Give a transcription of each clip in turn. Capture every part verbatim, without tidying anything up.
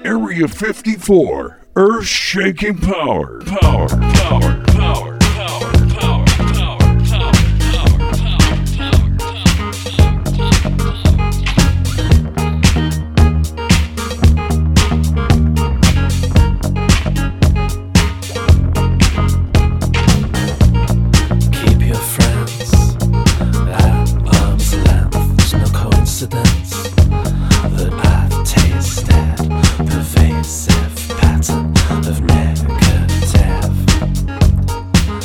Area fifty-four, earth-shaking power, power, power, power, power, power, power, power, Keep your friends at arm's length. There's no coincidence that I've tasted pervasive pattern of negative.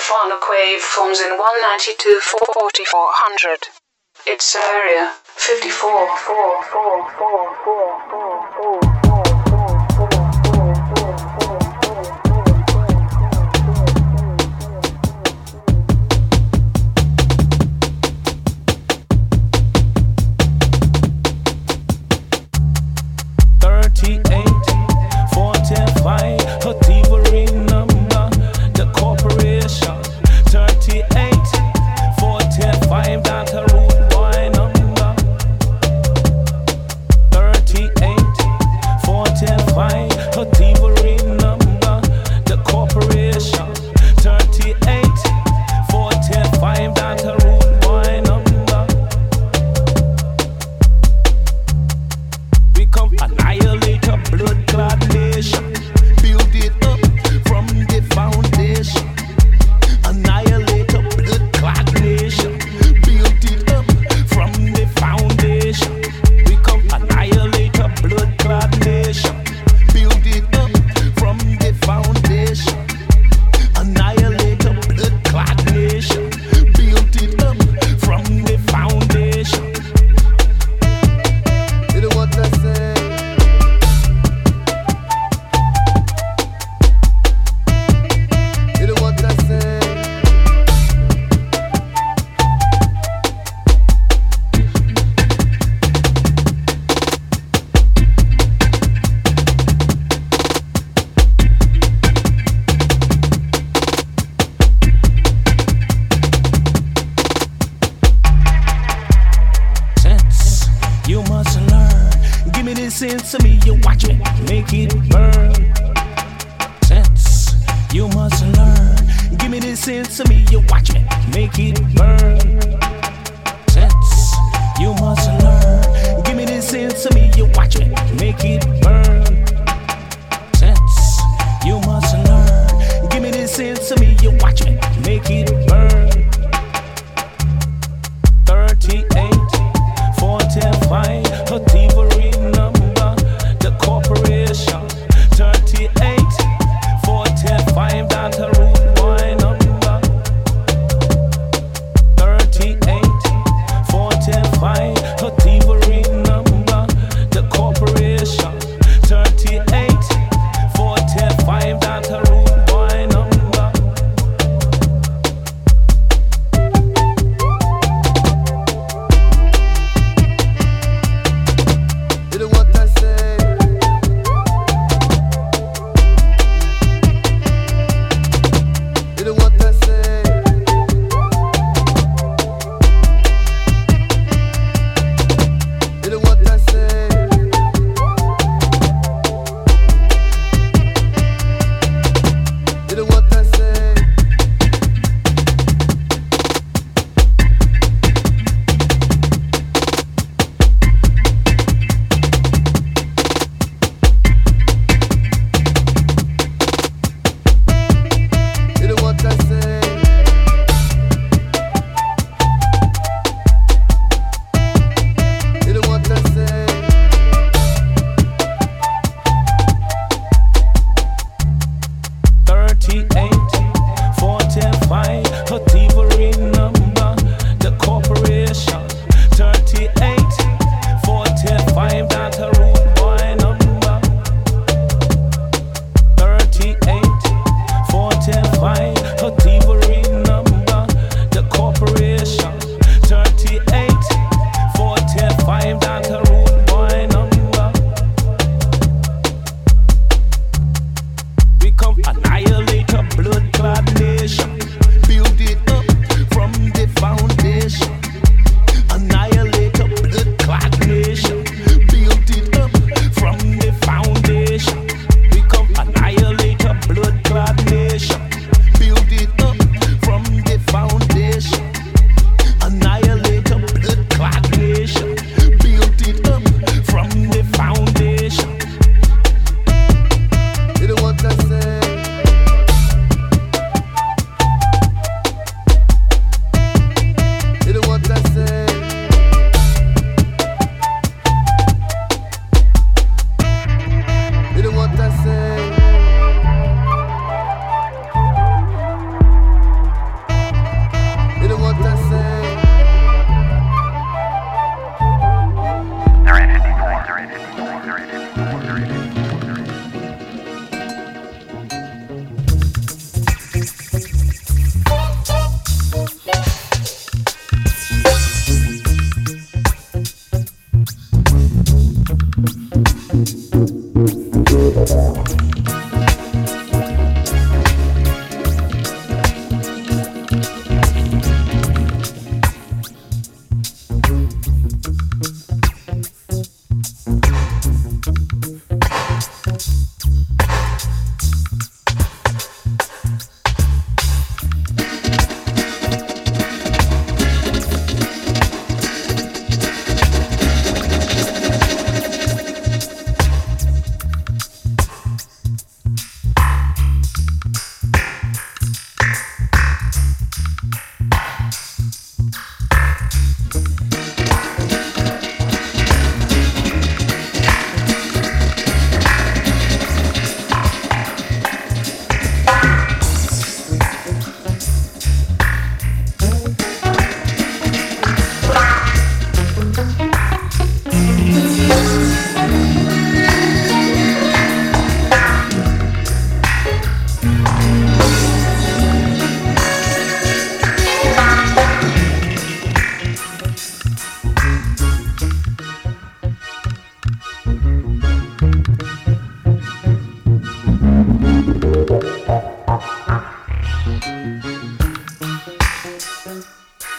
ultrasonic wave forms in one ninety-two forty-four hundred. Its area fifty-four. thirty-eight forty-five, a thievery number, the corporation. thirty-eight forty-five, that's a rude boy number. thirty-eight forty-five, a thievery number, the corporation. thirty-eight forty-five, that's a rude boy number. We come annihilate a blood clot nation, build it up from the foundation. Annihilate a blood clot nation, build it up from the foundation. We come annihilate a blood clot nation, build it up from the foundation. Annihilate a blood clot nation, build it up from the foundation. You know what I say? You know what I say? Sense, you must learn. Give me this sense of me, you watch me, make it burn. Sense, you must learn. Give me this sense of me, you watch me, make it burn. Sense, you must learn. Give me this sense of me, you watch me, make it burn. Sense, you must learn. Give me this sense of me, you watch me, make it burn. thirty-eight forty-five, a thievery number, the corporation. thirty-eight forty-five, that's a rude boy number. thirty-eight forty-five, a thievery number, the corporation. thirty-eight forty-five, that's a rude boy number. You know what I say? You know what I say? You know what I say? You know what I say? You know what I say? You know what I say? thirty-eight forty-five, a thievery number, the corporation. thirty-eight forty-five, that's a rude boy number. thirty-eight forty-five, a thievery number, the corporation. thirty-eight forty-five, that's a rude boy number. We come annihilate a blood clot nation, build it up from the foundation. Annihilate a blood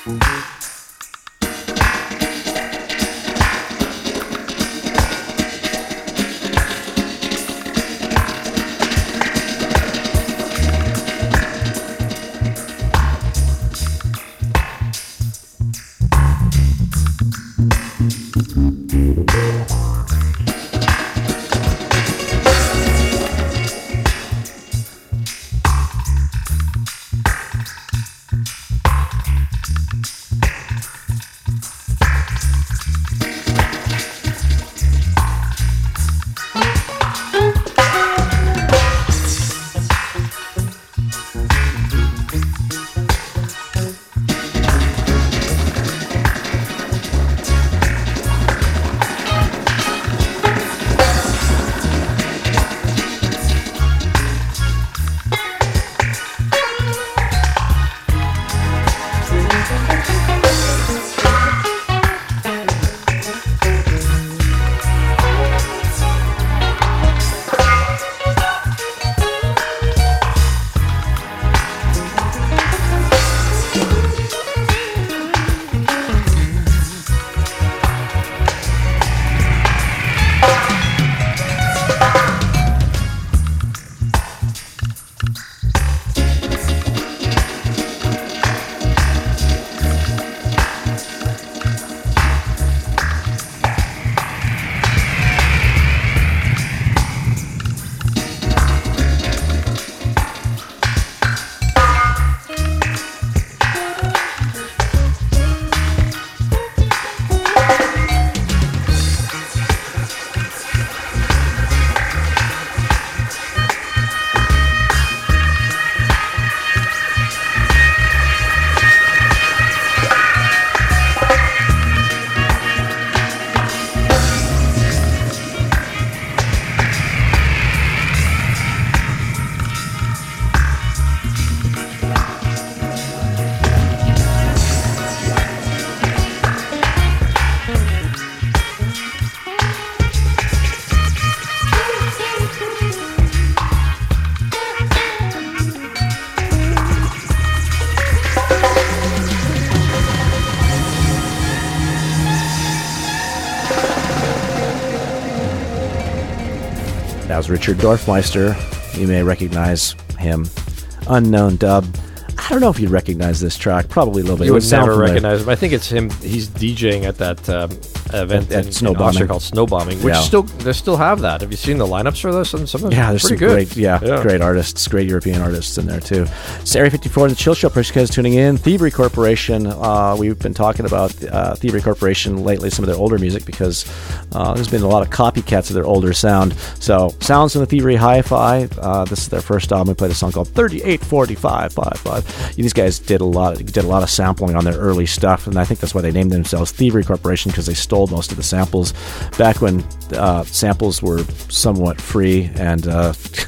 That was Richard Dorfmeister. You may recognize him. Unknown dub. I don't know if you'd recognize this track. Probably a little bit. You It would sound never familiar. recognize him. I think it's him. He's DJing at that um, event At- at in, Snow in Austria Bombing. called Snow Bombing, which Yeah. still they still have that. Have you seen the lineups for this? And some of them Yeah, there's pretty some good. great, yeah, Yeah. great artists, great European artists in there too. It's Area fifty-four and the Chill Show. Appreciate you guys tuning in. Thievery Corporation. Uh, we've been talking about uh, Thievery Corporation lately, some of their older music, because uh, there's been a lot of copycats of their older sound. So, sounds from the Thievery Hi-Fi. Uh, this is their first album. We played a song called thirty-eight forty-five fifty-five. These guys did a lot, did a lot of sampling on their early stuff, and I think that's why they named themselves Thievery Corporation, because they stole most of the samples back when uh, samples were somewhat free. And uh,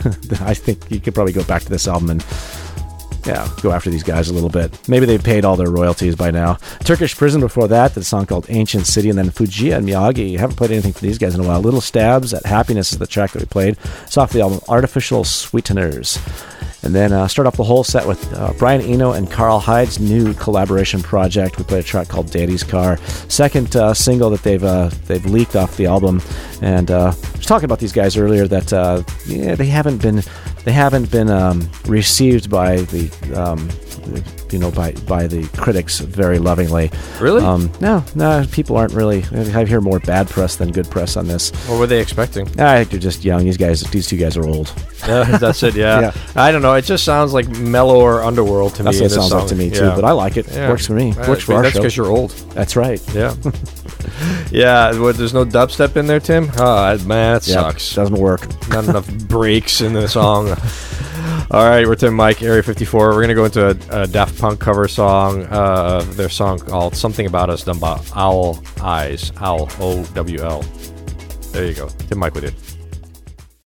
I think you could probably go back to this album and yeah, go after these guys a little bit. Maybe they paid all their royalties by now. Turkish Prison before that, the song called Ancient City, and then Fujiya and Miyagi. Haven't played anything for these guys in a while. Little Stabs at Happiness is the track that we played. It's off the album Artificial Sweeteners. And then uh, start off the whole set with uh, Brian Eno and Carl Hyde's new collaboration project. We played a track called Daddy's Car, second uh, single that they've uh, they've leaked off the album. And uh, I was talking about these guys earlier that uh, yeah, they haven't been they haven't been um, received by the um, you know by by the critics very lovingly. Really? Um, no, no, people aren't really. I hear more bad press than good press on this. What were they expecting? I think they're just young. These guys, these two guys are old. Yeah, that's it. Yeah. Yeah. I don't know. It just sounds like mellow or underworld to That's me. what it in this sounds like song. to me too. Yeah. But I like it. Yeah. Works for me. Uh, Works for our That's show. because you're old. That's right. Yeah. yeah. What, there's no dubstep in there, Tim? Oh, man, it Yeah, sucks. doesn't work. Not enough breaks in the song. All right, we're Tim Mike, Area fifty-four. We're going to go into a, a Daft Punk cover song, uh, their song called Something About Us, done by Owl Eyes. Owl, O W L. There you go. Tim Mike with you.